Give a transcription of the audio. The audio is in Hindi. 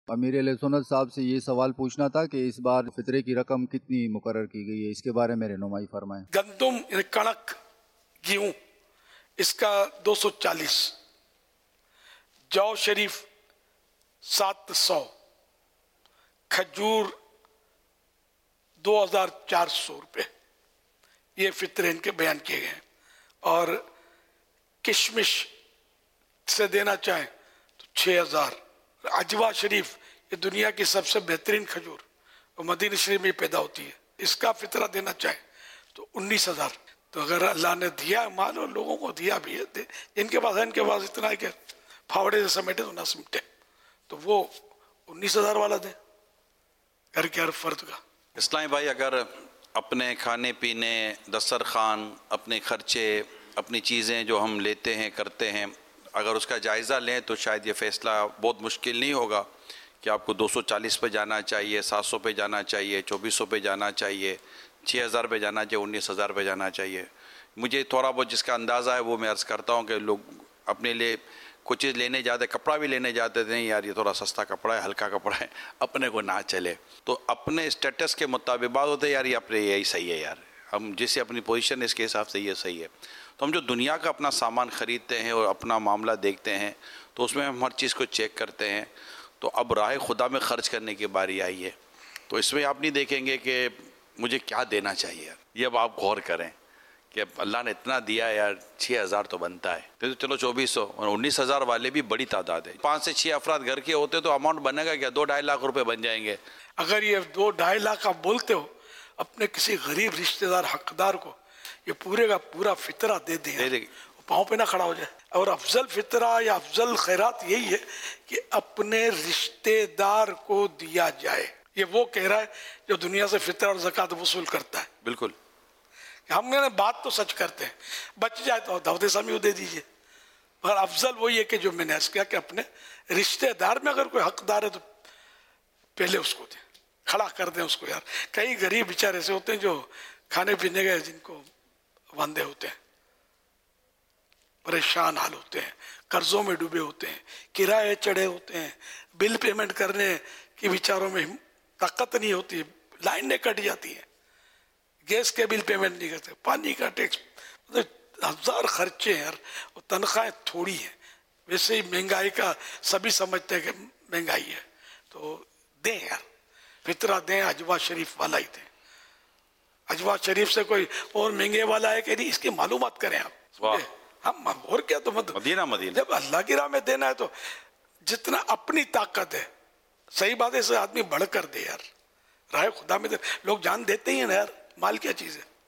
अमीर सुन्नत साहब से ये सवाल पूछना था कि इस बार फितरे की रकम कितनी मुकर्रर की गई है, इसके बारे में रहनुमाई फरमाएं। गंदुम कणक गेहूं इसका 240, जौ शरीफ 700, खजूर 2400 रुपये, ये फितरे इनके बयान किए गए हैं। और किशमिश से देना चाहें तो 6000। अजवा शरीफ ये दुनिया की सबसे बेहतरीन खजूर और मदीना शरीफ में पैदा होती है, इसका फितरा देना चाहें तो 19000। तो अगर अल्लाह ने दिया माल और लोगों को दिया भी है, इनके पास है, इनके पास इतना है कि फावड़े से समेटे तो ना समेटे, तो वो 19000 वाला दे घर के हर फर्द का। इस्लामी भाई, अगर अपने खाने पीने, दस्तरखान, अपने खर्चे, अपनी चीज़ें जो हम लेते हैं करते हैं, अगर उसका जायज़ा लें तो शायद ये फ़ैसला बहुत मुश्किल नहीं होगा कि आपको 240 पे जाना चाहिए, 700 पे जाना चाहिए, 2400 पे जाना चाहिए, 6000 पे जाना चाहिए, 19000 पे जाना चाहिए। मुझे थोड़ा बहुत जिसका अंदाज़ा है वो मैं अर्ज़ करता हूँ कि लोग अपने लिए कुछ चीज़ लेने जाते, कपड़ा भी लेने जाते थे, यार ये थोड़ा सस्ता कपड़ा है, हल्का कपड़ा है, अपने को ना चले, तो अपने स्टेटस के मुताबिक बात होते यार ये अपने यही सही है, यार हम जिससे अपनी पोजीशन है इसके हिसाब से ये सही है। तो हम जो दुनिया का अपना सामान ख़रीदते हैं और अपना मामला देखते हैं तो उसमें हम हर चीज़ को चेक करते हैं। तो अब राह खुदा में ख़र्च करने की बारी आई है, तो इसमें आप नहीं देखेंगे कि मुझे क्या देना चाहिए, ये अब आप गौर करें कि अल्लाह ने इतना दिया यार, 6000 तो बनता है, तो चलो 2400 और 19000 वाले भी बड़ी तादाद है। 5 से 6 अफराद घर के होते तो अमाउंट बनेगा क्या, 2-2.5 लाख रुपए बन जाएंगे। अगर ये 2-2.5 लाख आप बोलते हो अपने किसी गरीब रिश्तेदार हकदार को, ये पूरे का पूरा फितरा दे दें, पाँव पे ना खड़ा हो जाए। और अफजल फितरा या अफजल खैरात यही है कि अपने रिश्तेदार को दिया जाए। ये वो कह रहा है जो दुनिया से फितरा और ज़कात वसूल करता है। बिल्कुल, हमने बात तो सच करते हैं, बच जाए तो दाऊद इस्लामी को दे दीजिए, पर अफजल वही है कि जो मैंने ऐसा किया कि अपने रिश्तेदार में अगर कोई हकदार है तो पहले उसको दें, खड़ा कर दें उसको। यार कई गरीब बेचारे ऐसे होते हैं जो खाने पीने के जिनको वांदे होते हैं, परेशान हाल होते हैं, कर्जों में डूबे होते हैं, किराए चढ़े होते हैं, बिल पेमेंट करने की बेचारों में ताकत नहीं होती, लाइनें कट जाती हैं, गैस के बिल पेमेंट नहीं करते, पानी का टैक्स, मतलब 1000 खर्चे हैं यार, और तनख्वाहें थोड़ी हैं। वैसे ही महंगाई का सभी समझते हैं कि महंगाई है, तो दें यार, फितरा दें, अजवा शरीफ वाला ही दें। अजवा शरीफ से कोई और महंगे वाला है कि नहीं, इसकी मालूमात करें आप। हम और क्या, तो मतलब मदीना जब अल्लाह की राह में देना है तो जितना अपनी ताकत है, सही बात है, इसे आदमी बढ़कर दे यार, राह खुदा में दे। लोग जान देते ही है ना यार, माल क्या चीज़ है।